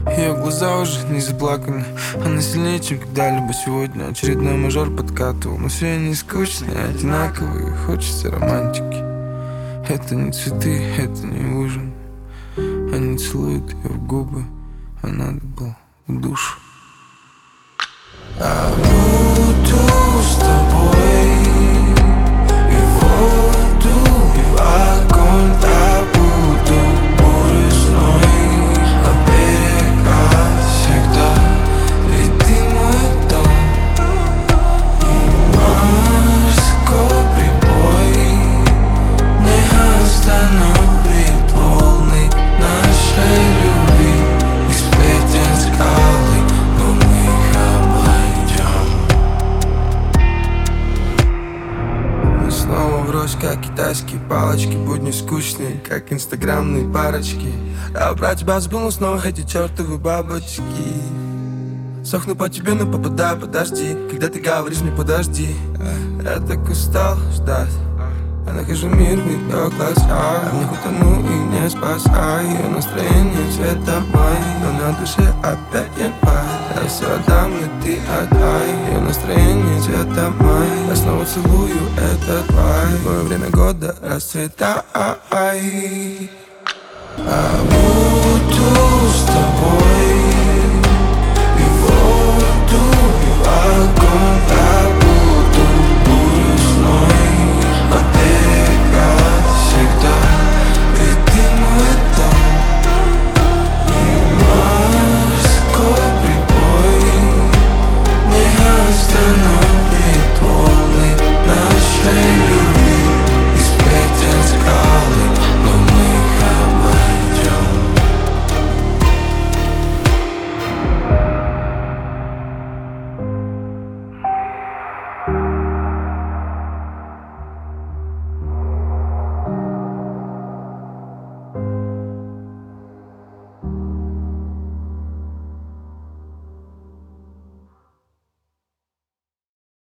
Ее глаза уже не заплаканы. Она сильнее, чем когда-либо сегодня. Очередной мажор подкатывал. Но все они скучные, одинаковые. Хочется романтики. Это не цветы, это не ужин. Они целуют ее в губы, а надо было в душу. А буду с тобой и в воду, и в огонь. А буду бурей, а берега всегда. Ведь ты мой дом и морской прибой не остановит волны нашей любви. И сплетен скалы, но мы их обойдем. Мы снова врозь, как китайские палочки. Будни скучные, как инстаграмные парочки. А про тебя забыл, но снова эти чертовы бабочки. Сохну по тебе, но попадаю, подожди. Когда ты говоришь мне подожди, я так устал ждать. Я нахожу мир в ее глазах, в них утону и не спасаю. Ее настроение цвета мой, но на душе опять январь. Я все отдам, и ты отдай. Ее настроение цвета мой, я снова целую этот вайб. Мое время года расцветай. А